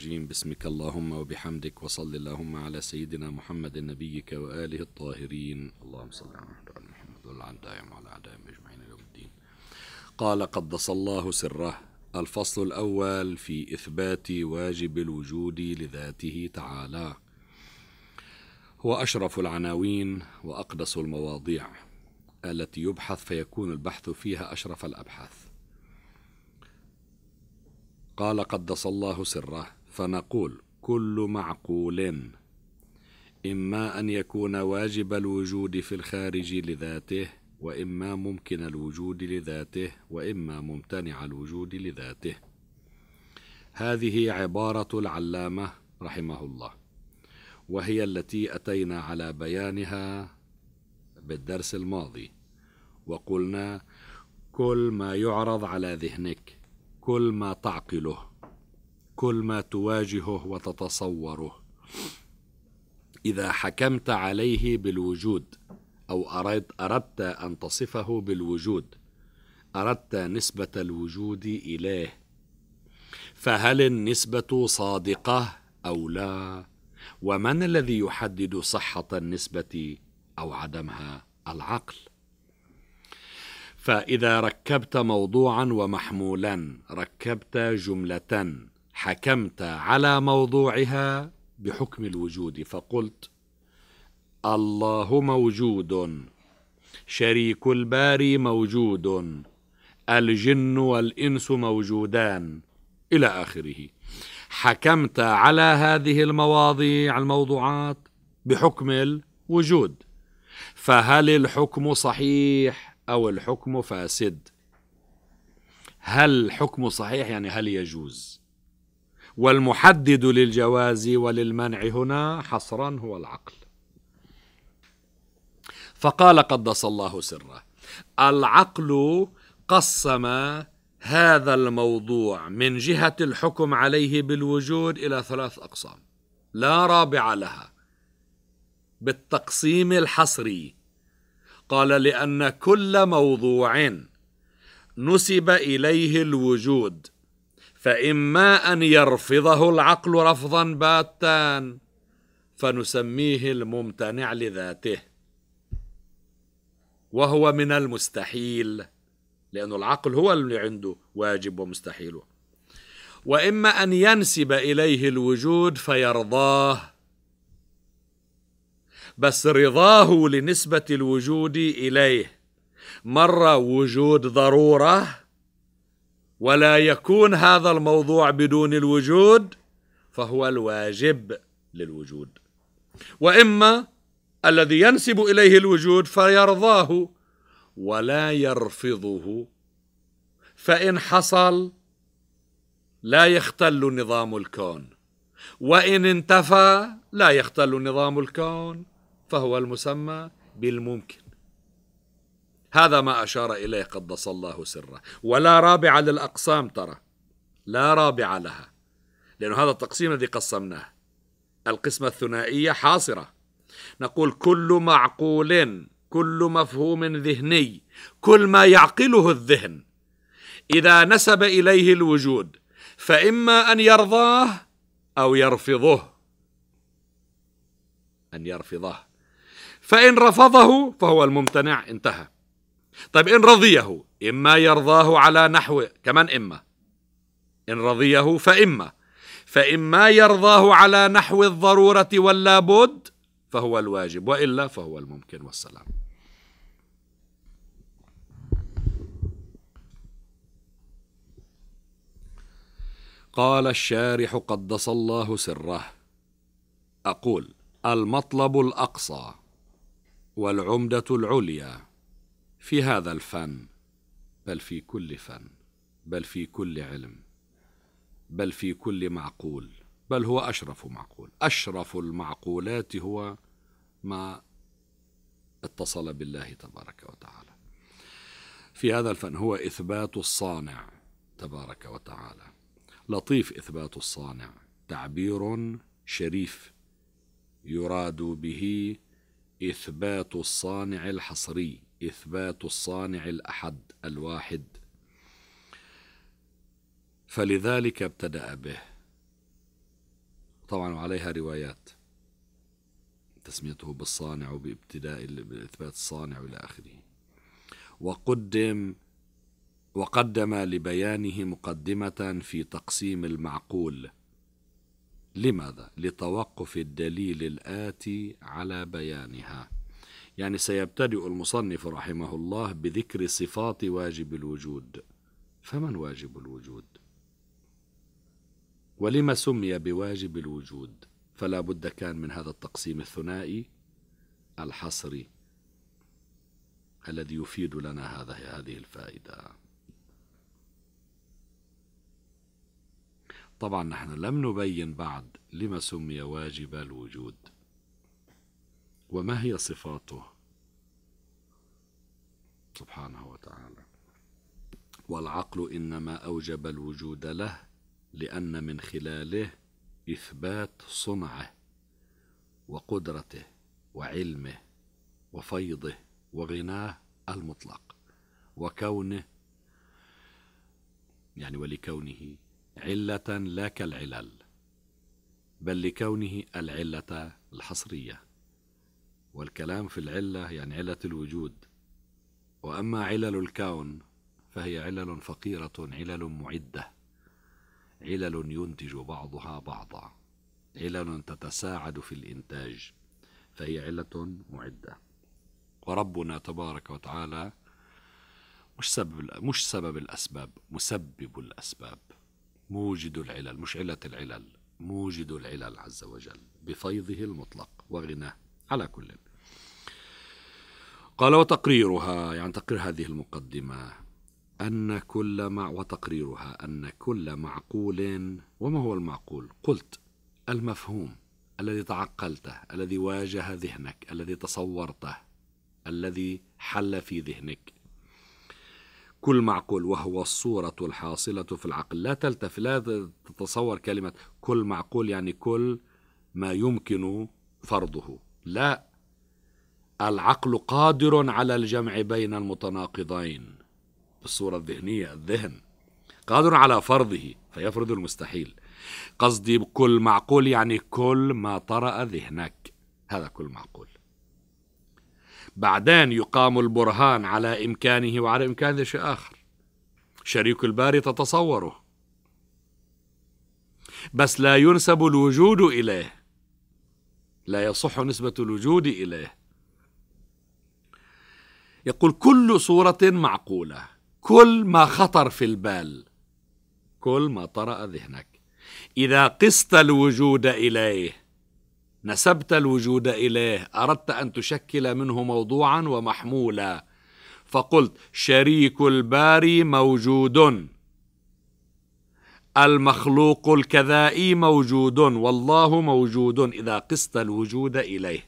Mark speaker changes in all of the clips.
Speaker 1: الرجيم. بسمك اللهم وبحمدك، وصل اللهم على سيدنا محمد نبيك وآله الطاهرين. اللهم صل على محمد وعلى آله دائم وعلى أعدائهم أجمعين يوم الدين. قال قدس الله سره. الفصل الأول في إثبات واجب الوجود لذاته تعالى. هو أشرف العناوين وأقدس المواضيع التي يبحث فيكون البحث فيها أشرف الأبحاث. قال قدس الله سره، فنقول كل معقول إما أن يكون واجب الوجود في الخارج لذاته، وإما ممكن الوجود لذاته، وإما ممتنع الوجود لذاته. هذه عبارة العلامة رحمه الله، وهي التي أتينا على بيانها بالدرس الماضي، وقلنا كل ما يعرض على ذهنك، كل ما تعقله، كل ما تواجهه وتتصوره، إذا حكمت عليه بالوجود أو أردت أن تصفه بالوجود، أردت نسبة الوجود إليه، فهل النسبة صادقة أو لا؟ ومن الذي يحدد صحة النسبة أو عدمها؟ العقل. فإذا ركبت موضوعا ومحمولا، ركبت جملة، حكمت على موضوعها بحكم الوجود، فقلت الله موجود، شريك الباري موجود، الجن والإنس موجودان، إلى آخره. حكمت على هذه الموضوعات بحكم الوجود، فهل الحكم صحيح أو الحكم فاسد؟ هل الحكم صحيح يعني هل يجوز؟ والمحدد للجواز وللمنع هنا حصرا هو العقل. فقال قدس الله سره، العقل قسم هذا الموضوع من جهة الحكم عليه بالوجود إلى 3 أقسام لا رابع لها بالتقسيم الحصري. قال لأن كل موضوع نسب إليه الوجود فإما أن يرفضه العقل رفضا باتا فنسميه الممتنع لذاته، وهو من المستحيل، لأن العقل هو اللي عنده واجب ومستحيل. وإما أن ينسب إليه الوجود فيرضاه، بس رضاه لنسبة الوجود إليه مرة وجود ضرورة ولا يكون هذا الموضوع بدون الوجود فهو الواجب للوجود، وإما الذي ينسب إليه الوجود فيرضاه ولا يرفضه، فإن حصل لا يختل نظام الكون، وإن انتفى لا يختل نظام الكون، فهو المسمى بالممكن. هذا ما أشار إليه قدس الله سره. ولا رابع للأقسام، ترى لا رابع لها، لأن هذا التقسيم الذي قسمناه القسمة الثنائية حاصرة. نقول كل معقول، كل مفهوم ذهني، كل ما يعقله الذهن إذا نسب إليه الوجود فإما أن يرضاه أو يرفضه، أن يرفضه، فإن رفضه فهو الممتنع، انتهى. طيب إن رضيه، إما يرضاه على نحو كمان، إن رضيه فإما يرضاه على نحو الضرورة واللابد فهو الواجب، وإلا فهو الممكن والسلام. قال الشارح قدس الله سره، أقول المطلب الأقصى والعمدة العليا في هذا الفن، بل في كل فن، بل في كل علم، بل في كل معقول، بل هو أشرف معقول. أشرف المعقولات هو ما اتصل بالله تبارك وتعالى. في هذا الفن هو إثبات الصانع تبارك وتعالى. لطيف إثبات الصانع، تعبير شريف يراد به إثبات الصانع الحصري، إثبات الصانع الأحد الواحد، فلذلك ابتدأ به. طبعا وعليها روايات تسميته بالصانع بإثبات الصانع إلى آخره. وقدم لبيانه مقدمة في تقسيم المعقول. لماذا؟ لتوقف الدليل الآتي على بيانها. يعني سيبتدئ المصنف رحمه الله بذكر صفات واجب الوجود. فمن واجب الوجود؟ ولما سمي بواجب الوجود؟ فلا بد كان من هذا التقسيم الثنائي الحصري الذي يفيد لنا هذه الفائدة. طبعا نحن لم نبين بعد لما سمي واجب الوجود وما هي صفاته سبحانه وتعالى. والعقل إنما أوجب الوجود له لأن من خلاله إثبات صنعه وقدرته وعلمه وفيضه وغناه المطلق، وكونه يعني ولكونه علة لا كالعلل، بل لكونه العلة الحصرية. والكلام في العلة يعني علة الوجود، وأما علل الكون فهي علل فقيرة، علل معدة، علل ينتج بعضها بعضا، علل تتساعد في الإنتاج، فهي علة معدة. وربنا تبارك وتعالى مش سبب الأسباب، مسبب الأسباب، موجد العلل، مش علة العلل، موجد العلل عز وجل بفيضه المطلق وغناه. على كل قال وتقريرها، يعني تقرير هذه المقدمة وتقريرها أن كل معقول. وما هو المعقول؟ قلت المفهوم الذي تعقلته، الذي واجه ذهنك، الذي تصورته، الذي حل في ذهنك. كل معقول وهو الصورة الحاصلة في العقل. لا تتصور كلمة كل معقول يعني كل ما يمكن فرضه، لا، العقل قادر على الجمع بين المتناقضين. بالصورة الذهنية الذهن قادر على فرضه فيفرض المستحيل. قصدي كل معقول يعني كل ما طرأ ذهنك، هذا كل معقول. بعدين يقام البرهان على إمكانه وعلى إمكان شيء آخر. شريك الباري تتصوره، بس لا ينسب الوجود إليه، لا يصح نسبة الوجود إليه. يقول كل صورة معقولة، كل ما خطر في البال، كل ما طرأ ذهنك. إذا قست الوجود إليه، نسبت الوجود إليه، أردت أن تشكل منه موضوعا ومحمولا، فقلت شريك الباري موجود، المخلوق الكذائي موجود، والله موجود. إذا قست الوجود إليه،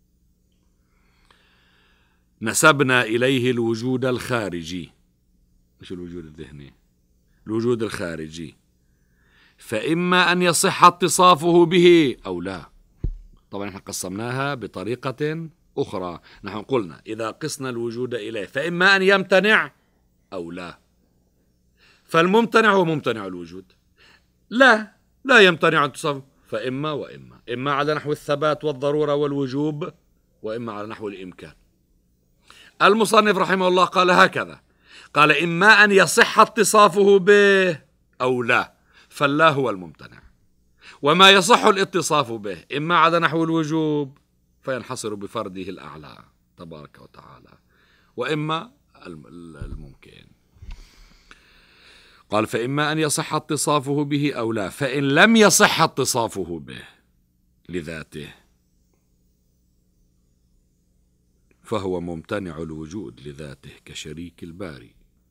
Speaker 1: نسبنا إليه الوجود الخارجي، مش الوجود الذهني، الوجود الخارجي، فإما أن يصح اتصافه به أو لا. طبعا نحن قسمناها بطريقة أخرى. نحن قلنا إذا قسنا الوجود إليه فإما أن يمتنع أو لا. فالممتنع هو ممتنع الوجود، لا يمتنع اتصافه، فإما وإما، إما على نحو الثبات والضرورة والوجوب، وإما على نحو الإمكان. المصنف رحمه الله قال هكذا، قال إما أن يصح اتصافه به أو لا، فاللا هو الممتنع. وما يصح الاتصاف به إما على نحو الوجوب فينحصر بفرده الأعلى تبارك وتعالى، وإما الممكن. قال فإما أن يصح اتصافه به أو لا، فإن لم يصح اتصافه به لذاته فهو ممتنع الوجود لذاته كشريك الباري.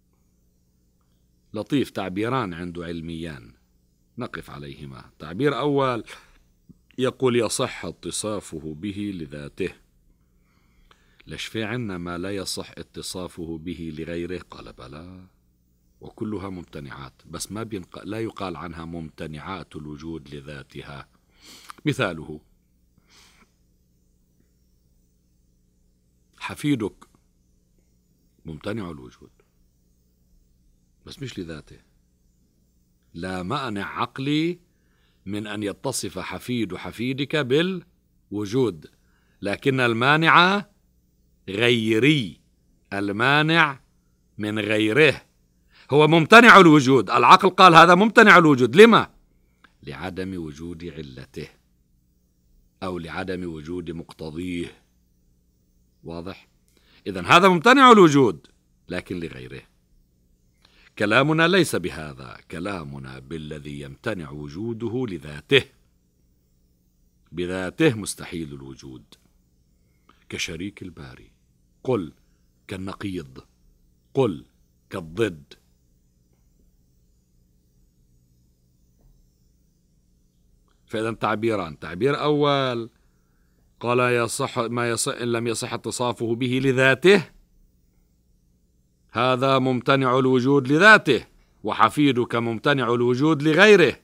Speaker 1: لطيف، تعبيران عنده علميان نقف عليهما. تعبير أول يقول يصح اتصافه به لذاته. ليش في عنا ما لا يصح اتصافه به لغيره؟ قال بلى، وكلها ممتنعات، بس لا يقال عنها ممتنعات الوجود لذاتها. مثاله حفيدك ممتنع الوجود بس مش لذاته، لا مانع عقلي من أن يتصف حفيد حفيدك بالوجود، لكن المانع غيري، المانع من غيره، هو ممتنع الوجود. العقل قال هذا ممتنع الوجود، لما؟ لعدم وجود علته أو لعدم وجود مقتضيه. واضح؟ إذن هذا ممتنع الوجود لكن لغيره. كلامنا ليس بهذا، كلامنا بالذي يمتنع وجوده لذاته، بذاته مستحيل الوجود، كشريك الباري، قل كالنقيض، قل كالضد. فإذا تعبيران، تعبير أول قال يصح ما يصح إن لم يصح اتصافه به لذاته، هذا ممتنع الوجود لذاته، وحفيدك ممتنع الوجود لغيره.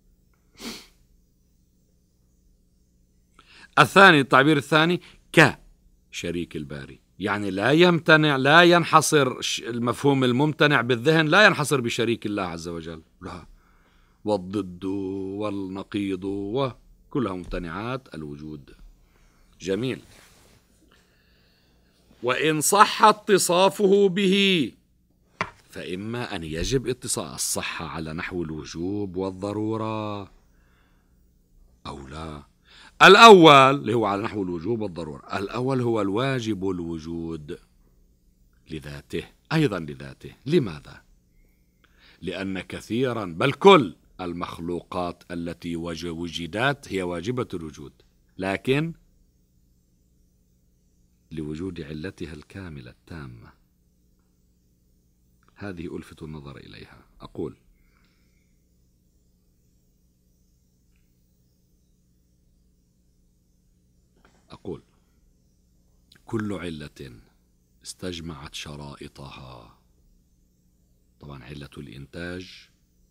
Speaker 1: الثاني، التعبير الثاني كشريك الباري، يعني لا يمتنع، لا ينحصر المفهوم الممتنع بالذهن، لا ينحصر بشريك الله عز وجل، لا، والضد والنقيض وكلها ممتنعات الوجود. جميل. وإن صح اتصافه به فإما أن يجب اتصاف الصحة على نحو الوجوب والضرورة أو لا. الأول اللي هو على نحو الوجوب والضرورة، الأول هو الواجب الوجود لذاته، أيضا لذاته. لماذا؟ لأن كثيرا بل كل المخلوقات التي وجدت هي واجبة الوجود، لكن لوجود علتها الكاملة التامة. هذه ألفت النظر إليها. أقول كل علة استجمعت شرائطها، طبعا علة الإنتاج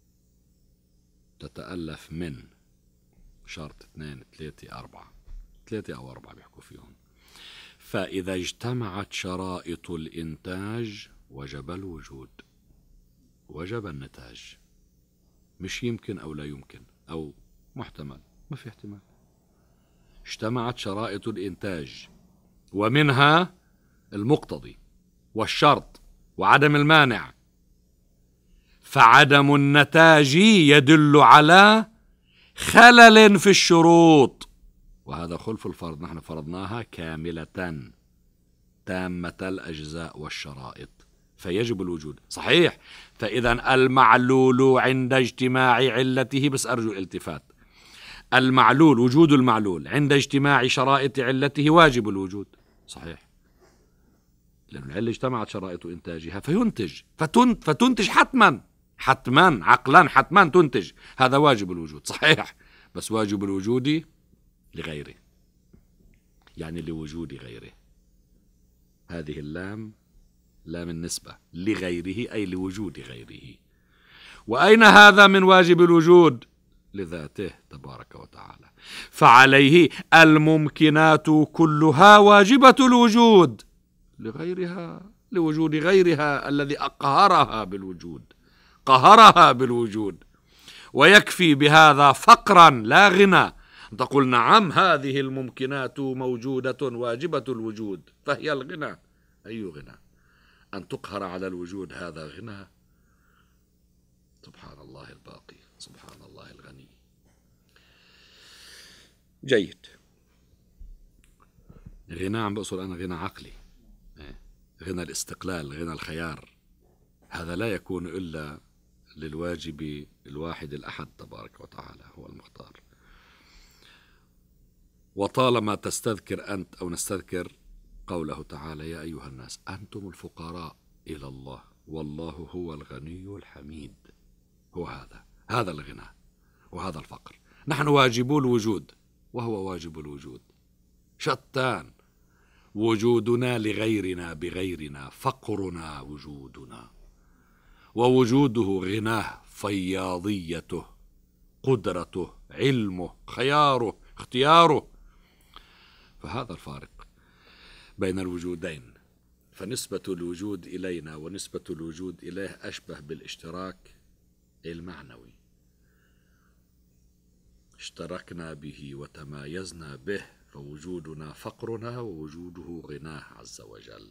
Speaker 1: تتألف من شرط 2 3 4 3 أو 4 بيحكوا فيهم. فإذا اجتمعت شرائط الإنتاج وجب الوجود، وجب النتاج، مش يمكن أو لا يمكن أو محتمل، ما في احتمال. اجتمعت شرائط الإنتاج ومنها المقتضي والشرط وعدم المانع، فعدم النتاج يدل على خلل في الشروط، وهذا خلف الفرض، نحن فرضناها كاملة تامة الأجزاء والشرائط، فيجب الوجود. صحيح. فإذا المعلول عند اجتماع علته، بس أرجو الالتفات، المعلول، وجود المعلول عند اجتماع شرائط علته واجب الوجود. صحيح، لأن العلة اجتمعت شرائط إنتاجها فينتج، فتنتج حتما عقلا حتما تنتج، هذا واجب الوجود. صحيح، بس واجب الوجود لغيره، يعني لوجود غيره. هذه اللام لام النسبة، لغيره أي لوجود غيره. وأين هذا من واجب الوجود؟ لذاته تبارك وتعالى. فعليه الممكنات كلها واجبة الوجود لغيرها، لوجود غيرها الذي أقهرها بالوجود، قهرها بالوجود. ويكفي بهذا فقرا لا غنى تقول نعم هذه الممكنات موجودة واجبة الوجود، فهي الغنى. أي غنى؟ أن تقهر على الوجود، هذا غنى؟ سبحان الله الباقي، سبحان الله الغني. جيد. غنى عم بقصد أنا غنى عقلي، غنى الاستقلال، غنى الخيار، هذا لا يكون إلا للواجب الواحد الأحد تبارك وتعالى، هو المختار. وطالما تستذكر أنت أو نستذكر قوله تعالى يا أيها الناس أنتم الفقراء إلى الله والله هو الغني الحميد، هو هذا الغنى وهذا الفقر. نحن واجبو الوجود وهو واجب الوجود، شتان. وجودنا لغيرنا بغيرنا، فقرنا وجودنا، ووجوده غناه، فياضيته، قدرته، علمه، خياره، اختياره. فهذا الفارق بين الوجودين. فنسبة الوجود إلينا ونسبة الوجود إليه أشبه بالاشتراك المعنوي. اشتركنا به وتمايزنا به، فوجودنا فقرنا ووجوده غناه عز وجل.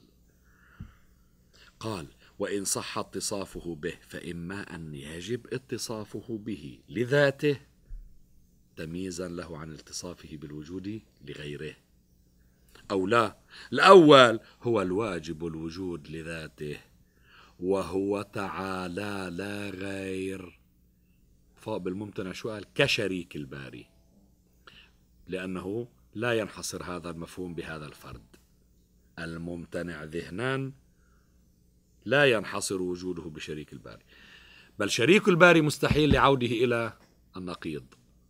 Speaker 1: قال: وإن صح اتصافه به فإما أن يجب اتصافه به لذاته تمييزا له عن اتصافه بالوجود لغيره، أو لا، الأول هو الواجب الوجود لذاته وهو تعالى لا غير. بالممتنع شو قال؟ كشريك الباري، لأنه لا ينحصر هذا المفهوم بهذا الفرد. الممتنع ذهنا لا ينحصر وجوده بشريك الباري، بل شريك الباري مستحيل لعوده إلى النقيض.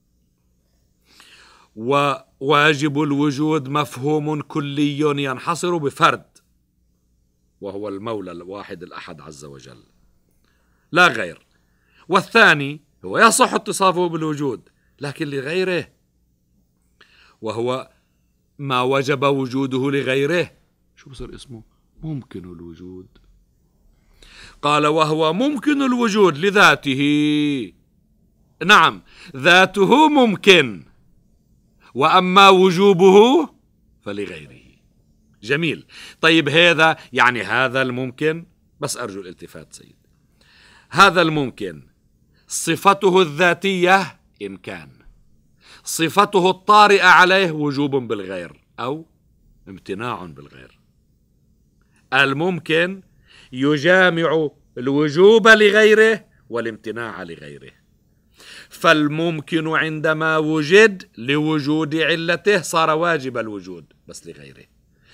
Speaker 1: وواجب الوجود مفهوم كلي ينحصر بفرد، وهو المولى الواحد الأحد عز وجل لا غير. والثاني هو يصح اتصافه بالوجود لكن لغيره، وهو ما وجب وجوده لغيره. شو بصير اسمه؟ ممكن الوجود. قال: وهو ممكن الوجود لذاته. نعم، ذاته ممكن، وأما وجوبه فلغيره. جميل. طيب هذا يعني هذا الممكن، بس أرجو الالتفات سيد، هذا الممكن صفته الذاتية إمكان، صفته الطارئة عليه وجوب بالغير أو امتناع بالغير. الممكن يجامع الوجوب لغيره والامتناع لغيره. فالممكن عندما وجد لوجود علته صار واجب الوجود بس لغيره،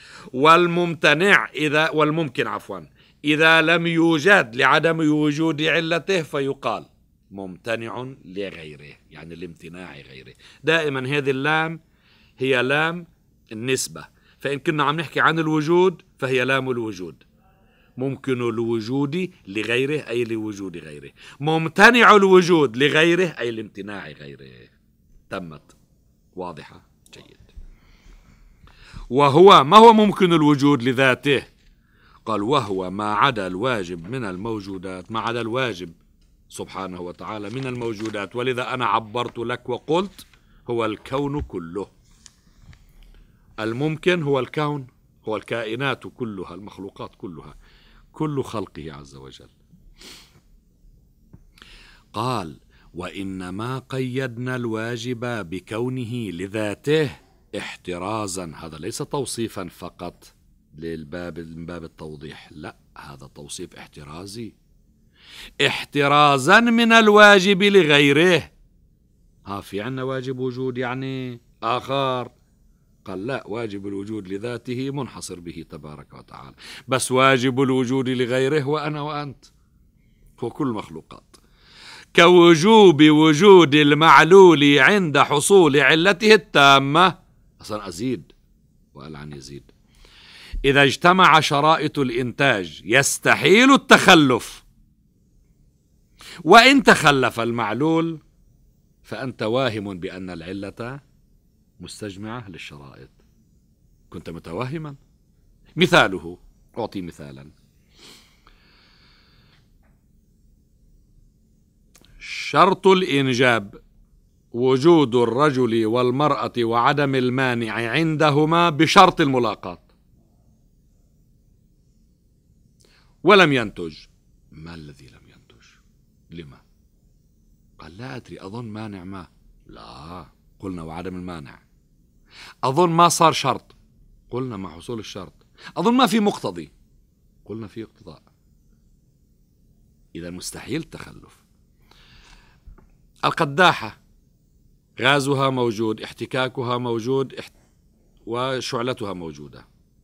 Speaker 1: والممكن إذا لم يوجد لعدم وجود علته فيقال ممتنع لغيره، يعني الامتناع غيره. دائما هذه اللام هي لام النسبة، فإن كنا عم نحكي عن الوجود فهي لام الوجود. ممكن الوجود لغيره أي لوجود غيره، ممتنع الوجود لغيره أي لامتناع غيره. تمت واضحة؟ جيد. وهو ما هو ممكن الوجود لذاته؟ قال: وهو ما عدا الواجب من الموجودات، ما عدا الواجب سبحانه وتعالى من الموجودات، ولذا أنا عبرت لك وقلت هو الكون كله. الممكن هو الكون، هو الكائنات كلها، المخلوقات كلها، كل خلقه عز وجل. قال: وإنما قيدنا الواجب بكونه لذاته احترازا. هذا ليس توصيفا فقط من باب التوضيح، لا، هذا توصيف احترازي، احترازا من الواجب لغيره. في عنا واجب وجود يعني آخر. قال: لا، واجب الوجود لذاته منحصر به تبارك وتعالى، بس واجب الوجود لغيره هو أنا وأنت، هو كل المخلوقات. كوجوب وجود المعلول عند حصول علته التامة. أصلا أزيد وقال عن يزيد. إذا اجتمع شرائط الإنتاج يستحيل التخلف، وإن تخلف المعلول فأنت واهم بأن العلة مستجمعة للشرائط، كنت متوهما. مثاله، أعطي مثالا: شرط الإنجاب وجود الرجل والمرأة وعدم المانع عندهما بشرط الملاقاة، ولم ينتج. ما الذي لم ينتج؟ لما؟ قال: لا أدري، أظن مانع ما. لا، قلنا وعدم المانع. أظن ما صار شرط، قلنا مع حصول الشرط. أظن ما في مقتضي، قلنا في اقتضاء. إذا مستحيل تخلف. القداحة غازها موجود، احتكاكها موجود، وشعلتها موجودة،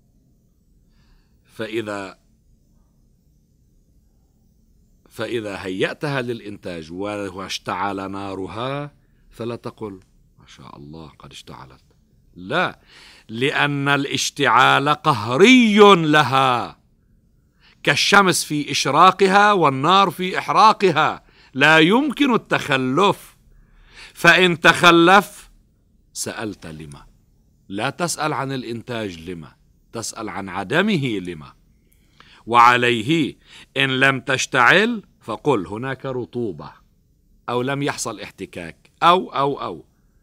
Speaker 1: فإذا هيأتها للإنتاج واشتعل نارها فلا تقل ما شاء الله قد اشتعلت، لا، لأن الاشتعال قهري لها، كالشمس في إشراقها والنار في إحراقها، لا يمكن التخلف. فإن تخلف سألت لما، لا تسأل عن الإنتاج لما، تسأل عن عدمه لما. وعليه إن لم تشتعل فقل هناك رطوبة، أو لم يحصل احتكاك، أو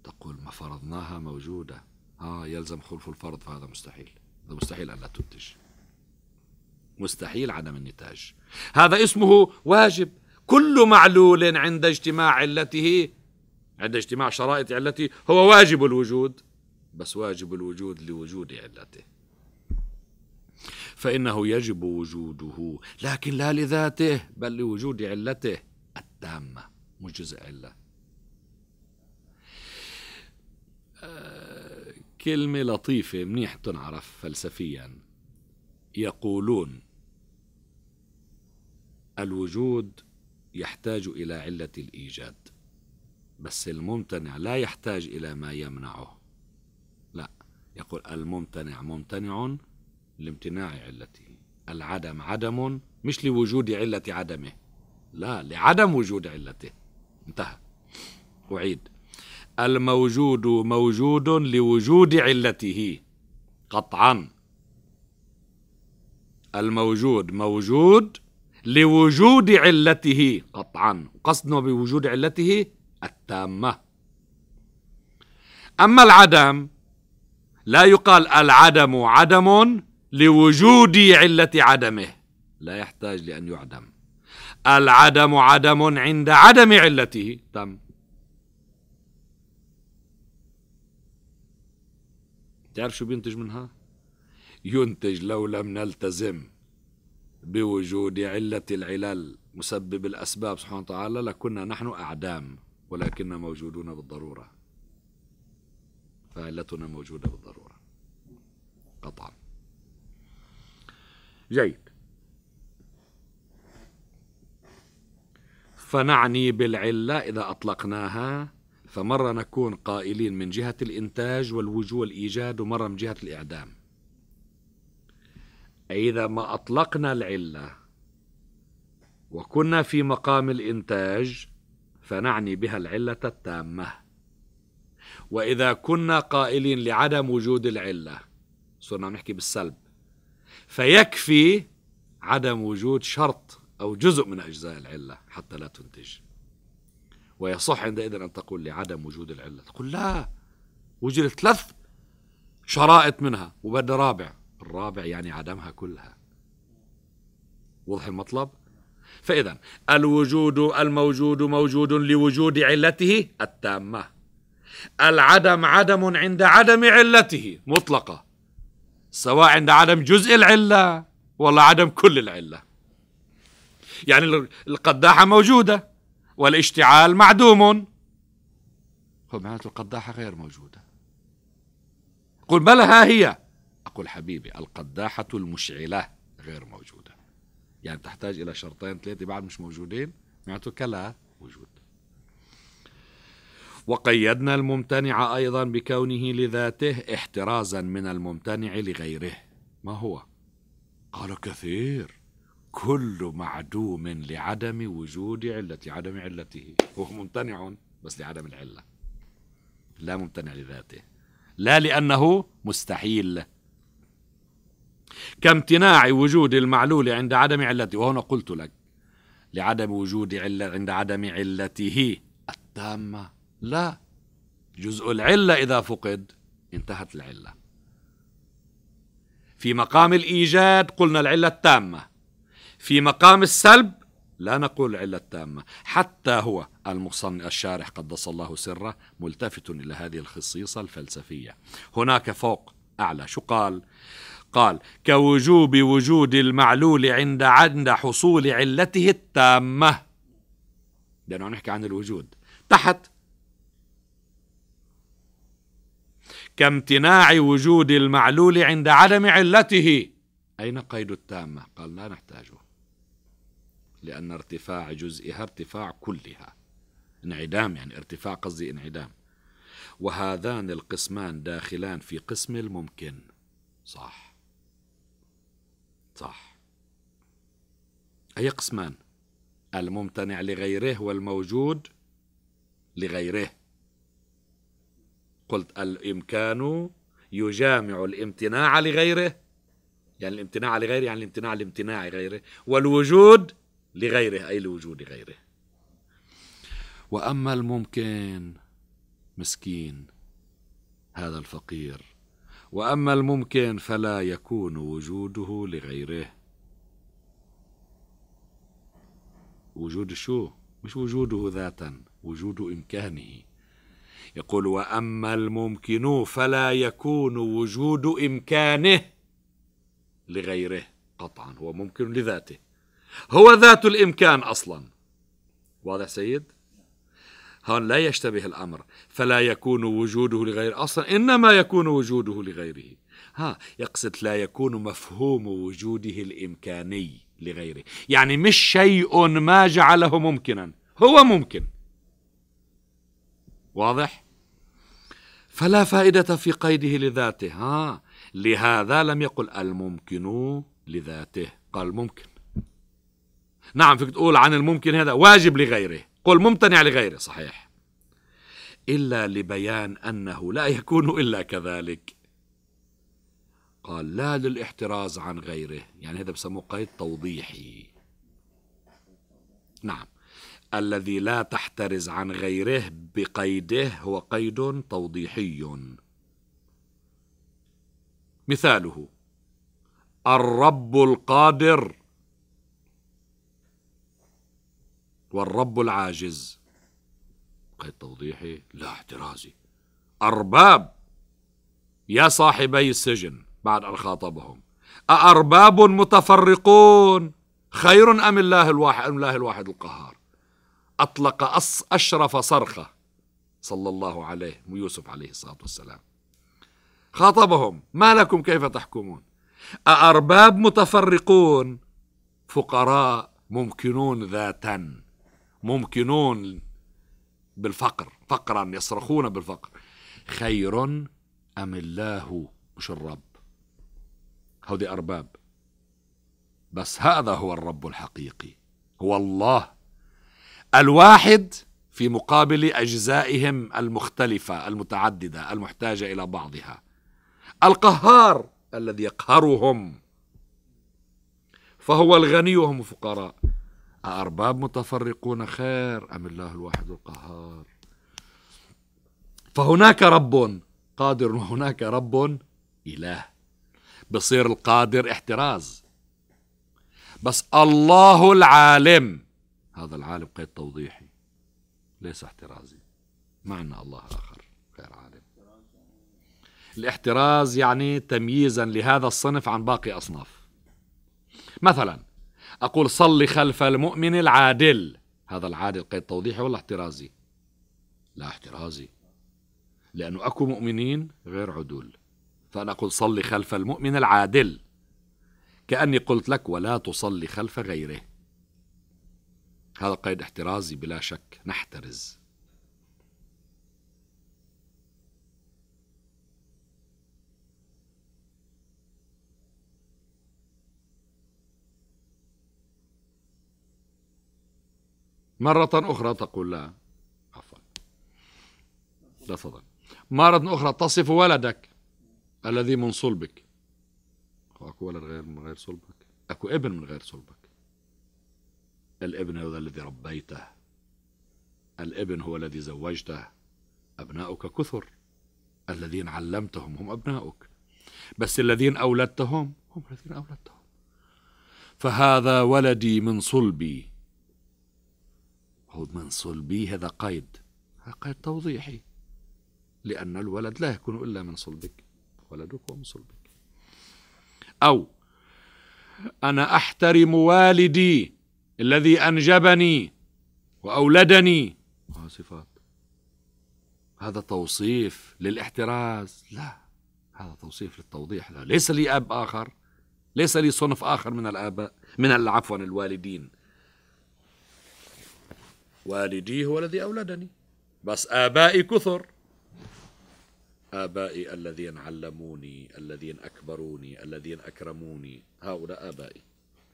Speaker 1: تقول ما فرضناها موجودة، يلزم خلف الفرض، فهذا مستحيل. هذا مستحيل أن لا تنتج، مستحيل عدم النتاج. هذا اسمه واجب. كل معلول عند اجتماع علته، عند اجتماع شرائط علته، هو واجب الوجود، بس واجب الوجود لوجود علته، فإنه يجب وجوده، لكن لا لذاته بل لوجود علته التامة، مش جزء علة. كلمة لطيفة منيح تنعرف فلسفيا. يقولون الوجود يحتاج إلى علة الإيجاد، بس الممتنع لا يحتاج إلى ما يمنعه. لا، يقول الممتنع ممتنع لامتناع علته، العدم عدم مش لوجود علة عدمه، لا، لعدم وجود علته. انتهى. أعيد: الموجود موجود لوجود علته قطعا. الموجود موجود لوجود علته قطعا، قصدنا بوجود علته التامة. أما العدم لا يقال العدم عدم لوجود علة عدمه، لا يحتاج لأن يعدم. العدم عدم عند عدم علته. تم. تعرف شو بينتج منها؟ ينتج لو لم نلتزم بوجود علة العلل مسبب الأسباب سبحانه وتعالى لكنا نحن أعدام، ولكننا موجودون بالضرورة، فعلتنا موجودة بالضرورة قطعا. جيد. فنعني بالعلة إذا أطلقناها، فمرة نكون قائلين من جهة الإنتاج والوجود والإيجاد، ومرة من جهة الإعدام. إذا ما أطلقنا العلة وكنا في مقام الإنتاج فنعني بها العلة التامة، وإذا كنا قائلين لعدم وجود العلة صرنا نحكي بالسلب، فيكفي عدم وجود شرط أو جزء من أجزاء العلة حتى لا تنتج. ويصح عندئذ أن تقول لعدم وجود العلة، تقول لا، وجد 3 شرائط منها وبدأ رابع، الرابع يعني عدمها كلها. وضح المطلب؟ فإذا الوجود الموجود موجود لوجود علته التامة، العدم عدم عند عدم علته مطلقة، سواء عند عدم جزء العلة ولا عدم كل العلة. يعني القداحة موجودة والاشتعال معدوم، فمعناته القداحة غير موجودة. قل بلى ها هي، أقول حبيبي القداحة المشعلة غير موجودة، يعني تحتاج إلى 2 3 بعد مش موجودين، معناته كلا وجود. وقيدنا الممتنع أيضا بكونه لذاته احترازا من الممتنع لغيره. ما هو؟ قال كثير، كل معدوم لعدم وجود علة عدم علته، هو ممتنع بس لعدم العلة، لا ممتنع لذاته، لا لأنه مستحيل، كامتناع وجود المعلول عند عدم علته. وهنا قلت لك لعدم وجود علة عند عدم علته التامة، لا، جزء العلة إذا فقد انتهت العلة. في مقام الإيجاد قلنا العلة التامة، في مقام السلب لا نقول العلة التامة. حتى هو المصنف الشارح قدس الله سره ملتفت إلى هذه الخصيصة الفلسفية. هناك فوق أعلى. شو قال؟ قال كوجوب وجود المعلول عند حصول علته التامة، لأنه نحكي عن الوجود. تحت كامتناع وجود المعلول عند عدم علته، أين قيد التامة؟ قال لا نحتاجه، لأن ارتفاع جزئها ارتفاع كلها، انعدام يعني ارتفاع قصدي انعدام، وهذان القسمان داخلان في قسم الممكن. صح صح. أي قسمان؟ الممتنع لغيره والموجود لغيره. قلت الإمكان يجامع الامتناع لغيره، يعني الامتناع لغيره يعني الامتناع لامتناع غيره، والوجود لغيره أي لوجود غيره. وأما الممكن مسكين هذا الفقير. وأما الممكن فلا يكون وجوده لغيره. وجود شو؟ مش وجوده ذاتا، وجود إمكانه. يقول وأما الممكن فلا يكون وجود إمكانه لغيره. قطعا هو ممكن لذاته، هو ذات الإمكان أصلا. واضح سيد؟ هون لا يشتبه الأمر. فلا يكون وجوده لغيره أصلا، إنما يكون وجوده لغيره. يقصد لا يكون مفهوم وجوده الإمكاني لغيره، يعني مش شيء ما جعله ممكنا، هو ممكن. واضح؟ فلا فائدة في قيده لذاته. لهذا لم يقل الممكن لذاته، قال ممكن. نعم فيك تقول عن الممكن هذا واجب لغيره، قل ممتنع لغيره، صحيح، إلا لبيان أنه لا يكون إلا كذلك. قال لا للاحتراز عن غيره، يعني هذا بسموه قيد توضيحي. نعم، الذي لا تحترز عن غيره بقيده هو قيد توضيحي. مثاله الرب القادر والرب العاجز، قيد توضيحي لا احترازي. أرباب يا صاحبي السجن بعد أن خاطبهم، أأرباب متفرقون خير أم الله الواحد القهار؟ أطلق أشرف صرخة صلى الله عليه يوسف عليه الصلاة والسلام، خاطبهم ما لكم كيف تحكمون؟ أأرباب متفرقون فقراء ممكنون ذاتا، ممكنون بالفقر، فقرا يصرخون بالفقر، خير أم الله مش الرب؟ هودي أرباب، بس هذا هو الرب الحقيقي، هو الله الواحد في مقابل أجزائهم المختلفة المتعددة المحتاجة إلى بعضها، القهار الذي يقهرهم، فهو الغني وهم فقراء. أأرباب متفرقون خير أم الله الواحد القهار؟ فهناك رب قادر وهناك رب إله. بصير القادر احتراز، بس الله العالم، هذا العالم قيد توضيحي ليس احترازي، معنى الله آخر غير عالم. الاحتراز يعني تمييزا لهذا الصنف عن باقي أصناف. مثلا أقول صلي خلف المؤمن العادل، هذا العادل قيد توضيحي ولا احترازي؟ لا احترازي، لأنه أكو مؤمنين غير عدول، فأنا أقول صلي خلف المؤمن العادل، كأني قلت لك ولا تصلي خلف غيره. هذا قيد احترازي بلا شك، نحترز. مرة أخرى تقول لا، عفوا لا تفضل، مرة أخرى تصف ولدك الذي من صلبك، أكو ولد من غير صلبك، أكو ابن من غير صلبك. الابن هو الذي ربيته، الابن هو الذي زوجته، أبناؤك كثر، الذين علمتهم هم أبناؤك، بس الذين أولدتهم هم الذين أولدتهم. فهذا ولدي من صلبي، هو من صلبي، هذا قيد توضيحي، لأن الولد لا يكون إلا من صلبك، ولدك ومن صلبك. أو أنا أحترم والدي الذي أنجبني وأولدني، صفات، هذا توصيف للاحتراز؟ لا، هذا توصيف للتوضيح. لا، ليس لي أب آخر، ليس لي صنف آخر من الآباء، عفوا الوالدين. والدي هو الذي أولدني، بس آبائي كثر، آبائي الذين علموني، الذين أكبروني، الذين أكرموني، هؤلاء آبائي.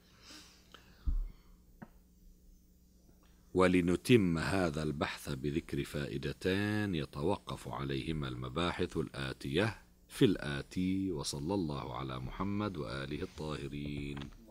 Speaker 1: ولنتم هذا البحث بذكر فائدتان يتوقف عليهما المباحث الآتية في الآتي، وصلى الله على محمد وآله الطاهرين.